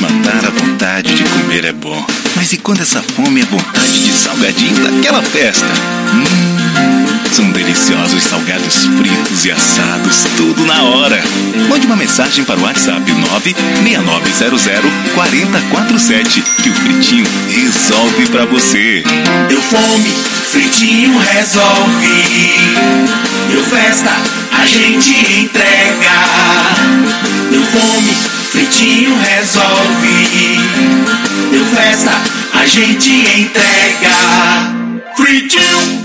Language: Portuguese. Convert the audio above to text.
Matar a vontade de comer é bom, mas e quando essa fome é vontade de salgadinho daquela festa? São deliciosos salgados fritos e assados, tudo na hora. Mande uma mensagem para o WhatsApp 969004047 que o Fritinho resolve pra você. Deu fome, Fritinho resolve. Deu festa, a gente entrega. Deu fome, Fritinho resolve. Deu festa, a gente entrega. Fritinho